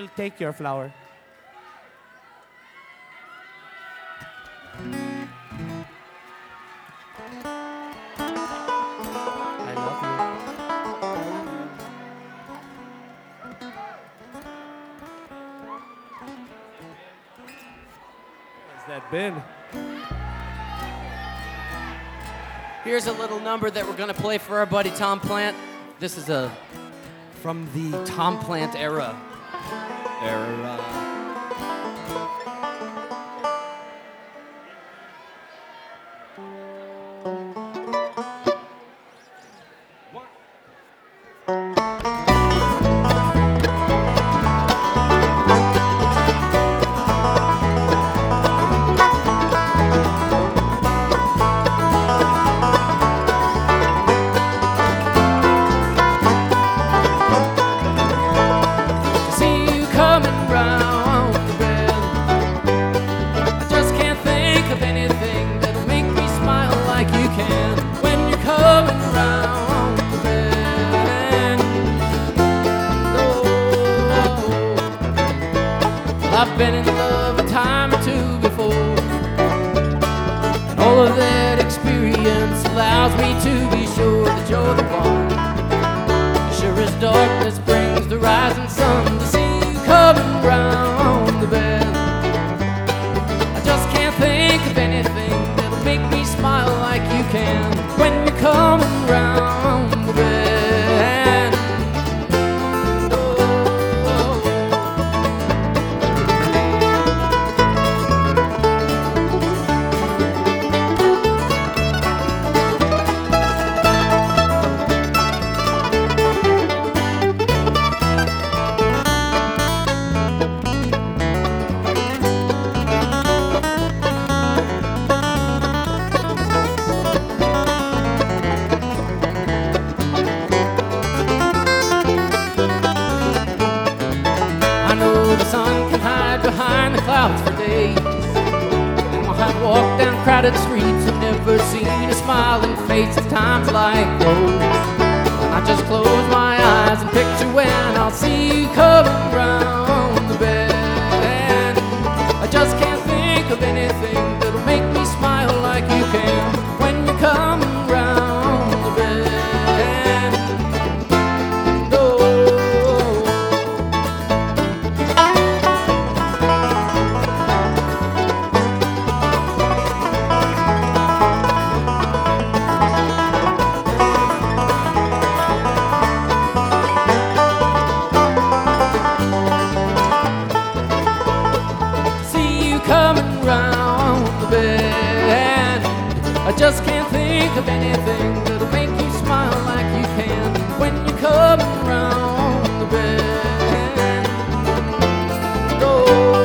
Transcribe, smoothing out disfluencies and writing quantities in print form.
will take your flower. I love you. What's that been? Here's a little number that we're gonna play for our buddy Tom Plant. This is from the Tom Plant era. I've been in love a time or two before, and all of that experience allows me to be sure that you're the one. Sure as darkness brings the rising sun, to see you coming round the bend. I just can't think of anything that'll make me smile like you can when you're coming round the bend. The sun can hide behind the clouds for days, and I've walked down crowded streets and never seen a smiling face at times like those. I just close my eyes and picture when I'll see you coming round the bend. I just can't think of anything that'll make me smile like you can when you're coming round the bend. Coming round the bend, I just can't think of anything that'll make you smile like you can when you're coming round the bend. Oh.